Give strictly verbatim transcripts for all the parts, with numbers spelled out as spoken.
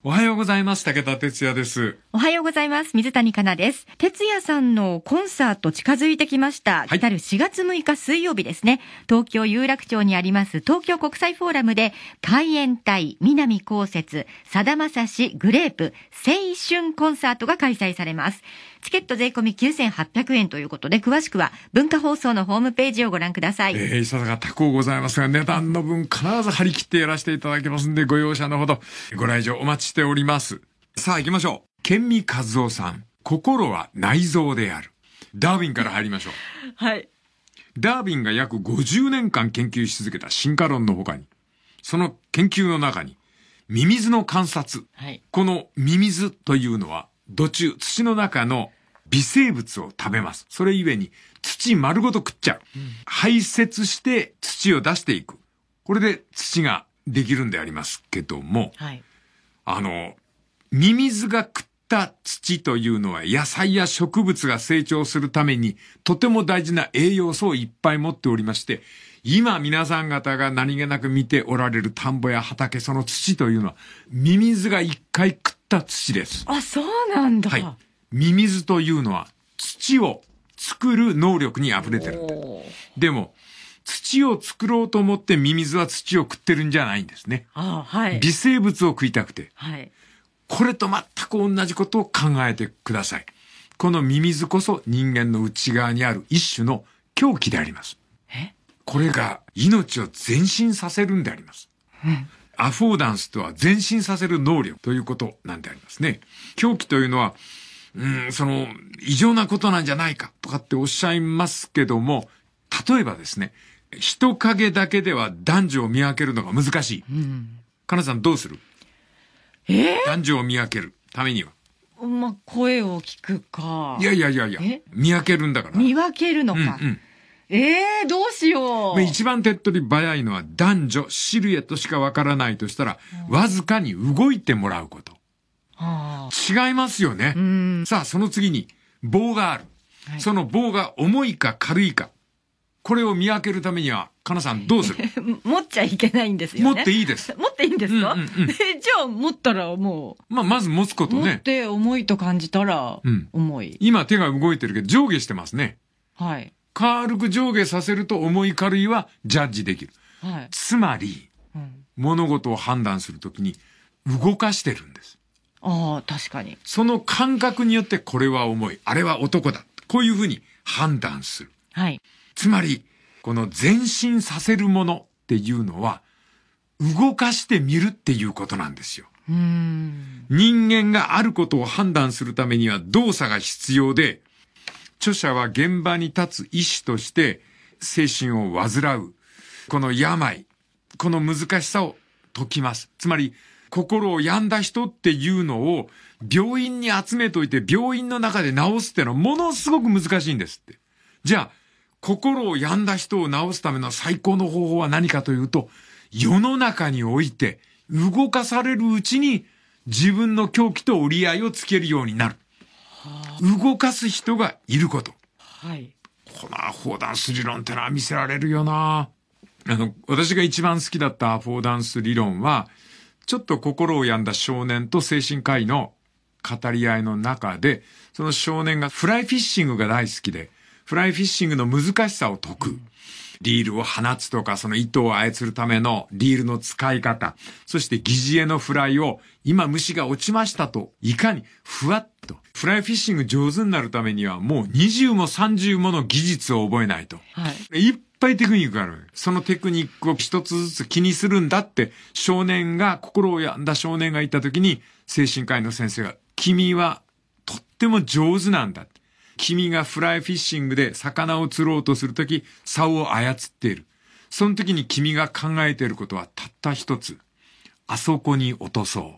おはようございます。武田哲也です。 おはようございます。水谷香奈です。哲也さんのコンサート近づいてきました。はい、来たるしがつむいか水曜日ですね。東京有楽町にあります東京国際フォーラムで海援隊、南こうせつ、さだまさし、グレープ、青春コンサートが開催されます。チケット税込みきゅうせんはっぴゃくえんということで、詳しくは文化放送のホームページをご覧ください。 えー、いささか高うございますが、値段の分必ず張り切ってやらせていただきますんで、ご容赦のほどご来場お待ちしております。さあ行きましょう。ケンミカズオさん、心は内臓である。ダーウィンから入りましょう。 はい。 ダーウィンが約ごじゅうねんかん研究し続けた進化論の他に、その研究の中にミミズの観察、はい、このミミズというのは土中、土の中の微生物を食べます。それゆえに土丸ごと食っちゃう、うん、排泄して土を出していく。これで土ができるんでありますけども、はい、あのミミズが食った土というのは野菜や植物が成長するためにとても大事な栄養素をいっぱい持っておりまして、今皆さん方が何気なく見ておられる田んぼや畑、その土というのはミミズが一回食った土です。 あ、そうなんだ。 はい。ミミズというのは土を作る能力に溢れてるんだ。でも土を作ろうと思ってミミズは土を食ってるんじゃないんですね。 あ、はい。 微生物を食いたくて。 はい。 これと全く同じことを考えてください。このミミズこそ人間の内側にある一種の凶器であります。 え？ これが命を前進させるんであります。うん、アフォーダンスとは前進させる能力ということなんでありますね。凶器というのは、うん、その異常なことなんじゃないかとかっておっしゃいますけども、例えばですね、人影だけでは男女を見分けるのが難しい。うん、かなさんどうする？ えー、 男女を見分けるためには。 まあ、声を聞くか。 いやいやいやいや、見分けるんだから。 見分けるのか。うんうん、ええー、どうしよう。 一番手っ取り早いのは男女、シルエットしかわからないとしたら、うん、わずかに動いてもらうこと。はあ、違いますよね。うん、さあ、その次に棒がある。はい、その棒が重いか軽いか。これを見分けるためには、かなさんどうする？ 持っちゃいけないんですよね。 持っていいです。 持っていいんですか？うんうんうん、え、じゃあ持ったらもう。 まあ、まず持つことね。 持って重いと感じたら、重い、うん。 今手が動いてるけど上下してますね。 はい。 軽く上下させると重い軽いはジャッジできる。はい。つまり、うん、物事を判断するときに動かしてるんです。 ああ、確かに。 その感覚によってこれは重い、あれは男だ。こういうふうに判断する。 はい。 つまり、この前進させるものっていうのは、動かしてみるっていうことなんですよ。 うーん、 人間があることを判断するためには動作が必要で、著者は現場に立つ医師として精神を患う、この病、この難しさを解きます。つまり、心を病んだ人っていうのを病院に集めといて病院の中で治すってのはものすごく難しいんですって。じゃあ、心を病んだ人を治すための最高の方法は何かというと、世の中において動かされるうちに自分の狂気と折り合いをつけるようになる。はあ、動かす人がいること。 はい。 このアフォーダンス理論ってのは見せられるよな。あの、私が一番好きだったアフォーダンス理論は、ちょっと心を病んだ少年と精神科医の語り合いの中で、その少年がフライフィッシングが大好きで、フライフィッシングの難しさを解く。リールを放つとか、その糸を操るためのリールの使い方。そして疑似餌のフライを、今虫が落ちましたと、いかにふわっと。フライフィッシング上手になるためには、もうにじゅうもさんじゅうもの技術を覚えないと。はい。いっぱいテクニックがある。そのテクニックを一つずつ気にするんだって、少年が、心を病んだ少年がいたときに、精神科医の先生が、君はとっても上手なんだ。君がフライフィッシングで魚を釣ろうとするとき、竿を操っている。その時に君が考えていることはたった一つ。あそこに落とそう。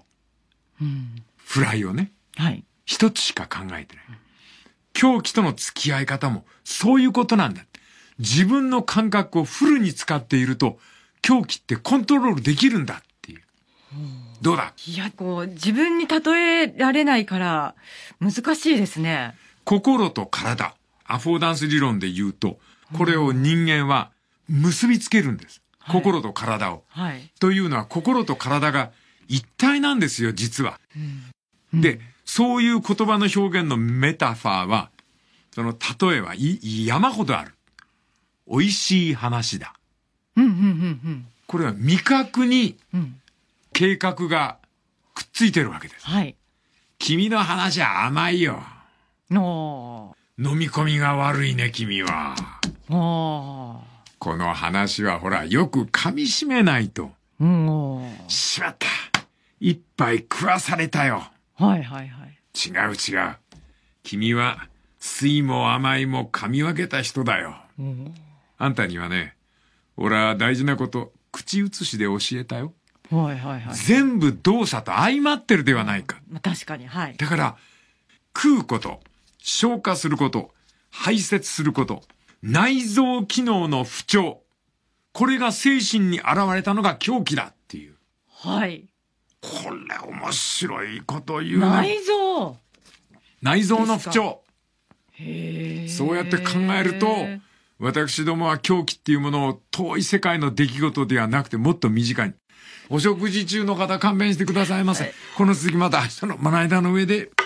うん、フライをね。 はい。 一つしか考えてない。狂気との付き合い方もそういうことなんだ。自分の感覚をフルに使っていると、狂気ってコントロールできるんだっていう。どうだ？ いや、こう、自分に例えられないから難しいですね。 心と体、アフォーダンス理論で言うと、これを人間は結びつけるんです。うん、心と体を、 はい。 というのは心と体が一体なんですよ、実は。 うん、 で、そういう言葉の表現のメタファーは、その例えはい山ほどある。美味しい話だ。 うんうんうんうん、 これは味覚に計画がくっついてるわけです。 はい。 君の話は甘いよ。 お飲み込みが悪いね、君は。 おこの話はほら、よく噛み締めないと。 おしまった。一杯食わされたよ。 はいはいはい。 違う違う。君は酸いも甘いも噛み分けた人だよ。あんたにはね、俺は大事なこと、口移しで教えたよ。 はいはいはい。 全部動作と相まってるではないか。 確かに、はい。 だから、食うこと、消化すること、排泄すること、内臓機能の不調。これが精神に現れたのが狂気だっていう。 はい。 これ面白いこと言うな。 内臓内臓の不調。 へー。 そうやって考えると、私どもは狂気っていうものを遠い世界の出来事ではなくてもっと身近に。お食事中の方勘弁してくださいませ。この続きまた明日のまな板の上で。